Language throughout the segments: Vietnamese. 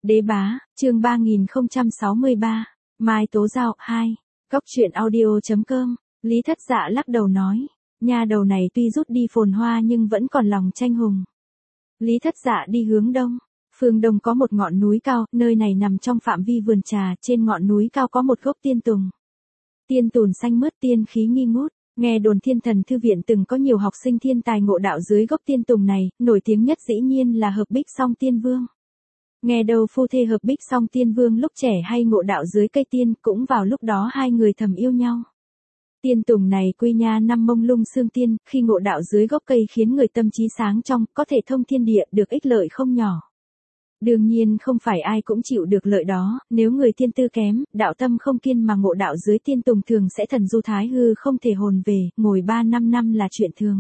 Đế bá, chương 3063, Mai Tố Giao 2, Cóc truyện audio.com, Lý Thất Dạ lắc đầu nói, nha đầu này tuy rút đi phồn hoa nhưng vẫn còn lòng tranh hùng. Lý Thất Dạ đi hướng đông, phương đông có một ngọn núi cao, nơi này nằm trong phạm vi vườn trà, trên ngọn núi cao có một gốc tiên tùng. Tiên tùn xanh mướt tiên khí nghi ngút, nghe đồn Thiên Thần Thư Viện từng có nhiều học sinh thiên tài ngộ đạo dưới gốc tiên tùng này, nổi tiếng nhất dĩ nhiên là Hợp Bích Song Tiên Vương. Nghe đầu phu thê Hợp Bích Song Tiên Vương lúc trẻ hay ngộ đạo dưới cây tiên, cũng vào lúc đó hai người thầm yêu nhau. Tiên tùng này quy nha năm mông lung xương tiên, khi ngộ đạo dưới gốc cây khiến người tâm trí sáng trong, có thể thông thiên địa, được ích lợi không nhỏ. Đương nhiên không phải ai cũng chịu được lợi đó, nếu người thiên tư kém, đạo tâm không kiên mà ngộ đạo dưới tiên tùng thường sẽ thần du thái hư không thể hồn về, ngồi 3-5 năm là chuyện thường.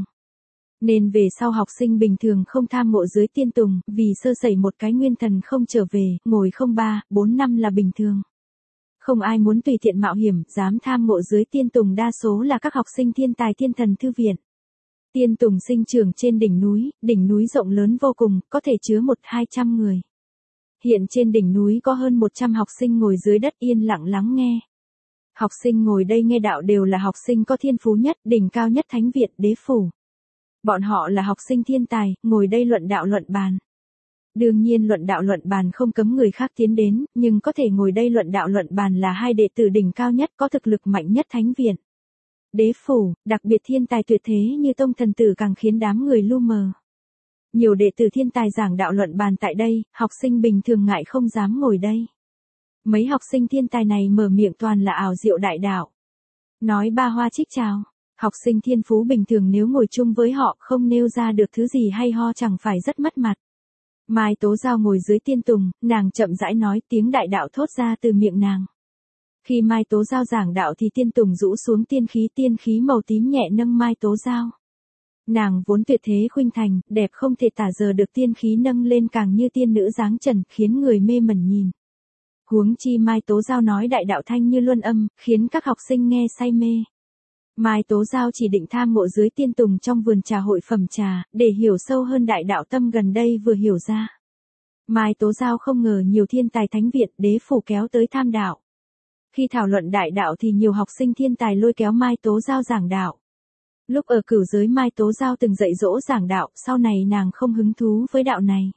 Nên về sau học sinh bình thường không tham ngộ dưới tiên tùng, vì sơ sẩy một cái nguyên thần không trở về, ngồi không 3-4 năm là bình thường. Không ai muốn tùy tiện mạo hiểm, dám tham ngộ dưới tiên tùng đa số là các học sinh thiên tài Thiên Thần Thư Viện. Tiên tùng sinh trưởng trên đỉnh núi rộng lớn vô cùng, có thể chứa 100-200 người. Hiện trên đỉnh núi có hơn 100 học sinh ngồi dưới đất yên lặng lắng nghe. Học sinh ngồi đây nghe đạo đều là học sinh có thiên phú nhất, đỉnh cao nhất Thánh Viện, Đế Phủ. Bọn họ là học sinh thiên tài, ngồi đây luận đạo luận bàn. Đương nhiên luận đạo luận bàn không cấm người khác tiến đến, nhưng có thể ngồi đây luận đạo luận bàn là hai đệ tử đỉnh cao nhất có thực lực mạnh nhất Thánh Viện. Đế Phủ, đặc biệt thiên tài tuyệt thế như Tông Thần Tử càng khiến đám người lu mờ. Nhiều đệ tử thiên tài giảng đạo luận bàn tại đây, học sinh bình thường ngại không dám ngồi đây. Mấy học sinh thiên tài này mở miệng toàn là ảo diệu đại đạo. Nói ba hoa trích trào, học sinh thiên phú bình thường nếu ngồi chung với họ không nêu ra được thứ gì hay ho chẳng phải rất mất mặt. Mai Tố Giao ngồi dưới tiên tùng, nàng chậm rãi nói tiếng đại đạo thốt ra từ miệng nàng. Khi Mai Tố Giao giảng đạo thì tiên tùng rũ xuống tiên khí màu tím nhẹ nâng Mai Tố Giao. Nàng vốn tuyệt thế khuynh thành, đẹp không thể tả giờ được tiên khí nâng lên càng như tiên nữ dáng trần, khiến người mê mẩn nhìn. Huống chi Mai Tố Giao nói đại đạo thanh như luân âm, khiến các học sinh nghe say mê. Mai Tố Giao chỉ định tham ngộ dưới tiên tùng trong vườn trà hội phẩm trà, để hiểu sâu hơn đại đạo tâm gần đây vừa hiểu ra. Mai Tố Giao không ngờ nhiều thiên tài Thánh Viện, Đế Phủ kéo tới tham đạo. Khi thảo luận đại đạo thì nhiều học sinh thiên tài lôi kéo Mai Tố Giao giảng đạo. Lúc ở cửu giới Mai Tố Giao từng dạy dỗ giảng đạo, sau này nàng không hứng thú với đạo này.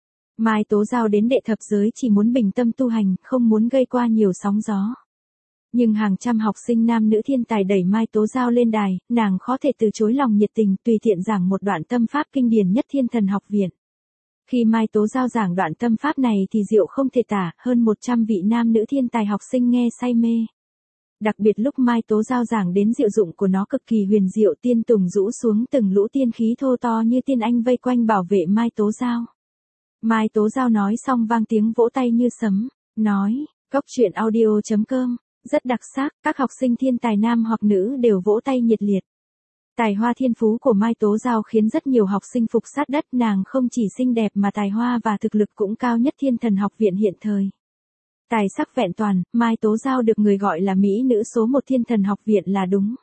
Mai Tố Giao đến đệ thập giới chỉ muốn bình tâm tu hành, không muốn gây qua nhiều sóng gió. Nhưng hàng trăm học sinh nam nữ thiên tài đẩy Mai Tố Giao lên đài, nàng khó thể từ chối lòng nhiệt tình, tùy tiện giảng một đoạn tâm pháp kinh điển nhất Thiên Thần Học Viện. Khi Mai Tố Giao giảng đoạn tâm pháp này thì diệu không thể tả, hơn 100 vị nam nữ thiên tài học sinh nghe say mê. Đặc biệt lúc Mai Tố Giao giảng đến diệu dụng của nó cực kỳ huyền diệu, tiên tùng rũ xuống từng lũ tiên khí thô to như tiên anh vây quanh bảo vệ Mai Tố Giao. Mai Tố Giao nói xong vang tiếng vỗ tay như sấm, nói, Cóc truyện audio.com, rất đặc sắc, các học sinh thiên tài nam hoặc nữ đều vỗ tay nhiệt liệt. Tài hoa thiên phú của Mai Tố Giao khiến rất nhiều học sinh phục sát đất, nàng không chỉ xinh đẹp mà tài hoa và thực lực cũng cao nhất Thiên Thần Học Viện hiện thời. Tài sắc vẹn toàn, Mai Tố Giao được người gọi là mỹ nữ số 1 Thiên Thần Học Viện là đúng.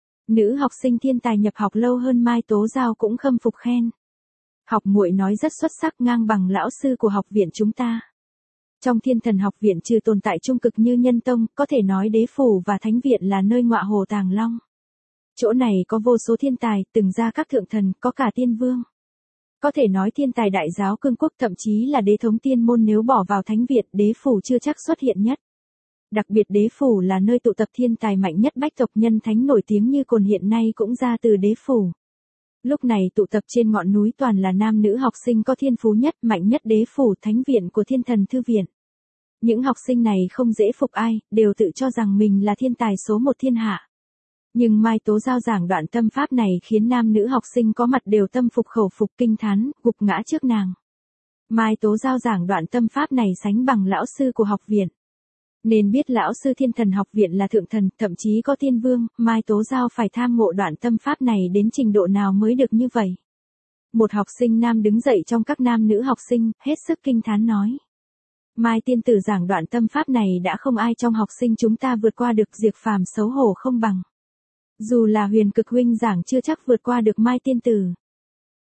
Nữ học sinh thiên tài nhập học lâu hơn Mai Tố Giao cũng khâm phục khen. Học muội nói rất xuất sắc, ngang bằng lão sư của học viện chúng ta. Trong Thiên Thần Học Viện trừ tồn tại trung cực như Nhân Tông, có thể nói Đế Phủ và Thánh Viện là nơi ngọa hồ tàng long. Chỗ này có vô số thiên tài, từng ra các thượng thần, có cả tiên vương. Có thể nói thiên tài đại giáo cương quốc, thậm chí là đế thống tiên môn nếu bỏ vào Thánh Viện, Đế Phủ chưa chắc xuất hiện nhất. Đặc biệt Đế Phủ là nơi tụ tập thiên tài mạnh nhất, bách tộc nhân thánh nổi tiếng như Cồn hiện nay cũng ra từ Đế Phủ. Lúc này tụ tập trên ngọn núi toàn là nam nữ học sinh có thiên phú nhất, mạnh nhất Đế Phủ, Thánh Viện của Thiên Thần Thư Viện. Những học sinh này không dễ phục ai, đều tự cho rằng mình là thiên tài số 1 thiên hạ. Nhưng Mai Tố Giao giảng đoạn tâm pháp này khiến nam nữ học sinh có mặt đều tâm phục khẩu phục kinh thán, gục ngã trước nàng. Mai Tố Giao giảng đoạn tâm pháp này sánh bằng lão sư của học viện. Nên biết lão sư Thiên Thần Học Viện là thượng thần, thậm chí có tiên vương, Mai Tố Giao phải tham ngộ đoạn tâm pháp này đến trình độ nào mới được như vậy. Một học sinh nam đứng dậy trong các nam nữ học sinh, hết sức kinh thán nói. Mai tiên tử giảng đoạn tâm pháp này đã không ai trong học sinh chúng ta vượt qua được, Diệp Phàm xấu hổ không bằng. Dù là Huyền Cực huynh giảng chưa chắc vượt qua được Mai tiên tử.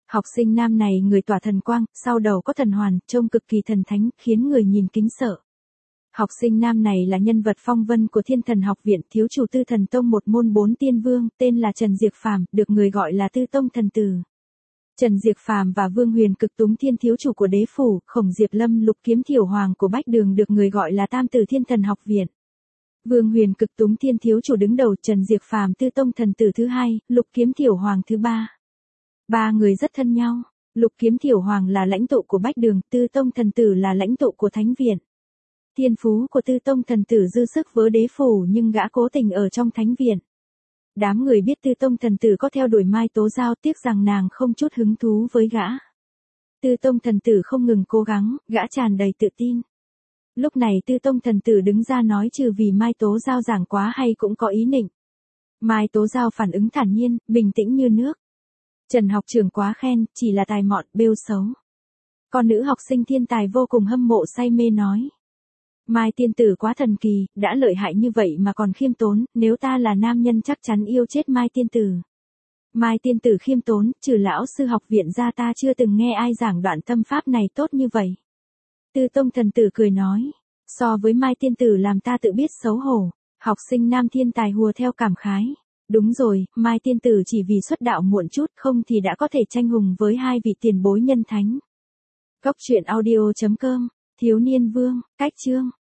Học sinh nam này người tỏa thần quang, sau đầu có thần hoàn, trông cực kỳ thần thánh, khiến người nhìn kính sợ. Học sinh nam này là nhân vật phong vân của Thiên Thần Học Viện, thiếu chủ Tư Thần Tông một môn 4 tiên vương, tên là Trần Diệp Phàm, được người gọi là Tư Tông thần tử. Trần Diệp Phàm và Vương Huyền Cực Túng Thiên thiếu chủ của Đế phủ, Khổng Diệp Lâm Lục Kiếm Thiểu Hoàng của Bách Đường được người gọi là Tam tử Thiên Thần Học Viện. Vương Huyền Cực Túng Thiên thiếu chủ đứng đầu, Trần Diệp Phàm Tư Tông thần tử thứ hai, Lục Kiếm Thiểu Hoàng thứ ba. Ba người rất thân nhau. Lục Kiếm Thiểu Hoàng là lãnh tụ của Bách Đường, Tư Tông thần tử là lãnh tụ của Thánh Viện. Thiên phú của Tư Tông thần tử dư sức với Đế phủ nhưng gã cố tình ở trong Thánh Viện. Đám người biết Tư Tông thần tử có theo đuổi Mai Tố Giao, tiếc rằng nàng không chút hứng thú với gã. Tư Tông thần tử không ngừng cố gắng, gã tràn đầy tự tin. Lúc này Tư Tông thần tử đứng ra nói trừ vì Mai Tố Giao giảng quá hay cũng có ý nịnh. Mai Tố Giao phản ứng thản nhiên, bình tĩnh như nước. Trần học trưởng quá khen, chỉ là tài mọn, bêu xấu. Con nữ học sinh thiên tài vô cùng hâm mộ say mê nói. Mai tiên tử quá thần kỳ, đã lợi hại như vậy mà còn khiêm tốn, nếu ta là nam nhân chắc chắn yêu chết Mai tiên tử. Mai tiên tử khiêm tốn, trừ lão sư học viện ra ta chưa từng nghe ai giảng đoạn tâm pháp này tốt như vậy. Tư Tông thần tử cười nói, so với Mai tiên tử làm ta tự biết xấu hổ. Học sinh nam thiên tài hùa theo cảm khái. Đúng rồi, Mai tiên tử chỉ vì xuất đạo muộn chút, không thì đã có thể tranh hùng với hai vị tiền bối nhân thánh. Cốc truyện audio.com, Thiếu niên vương, cách chương.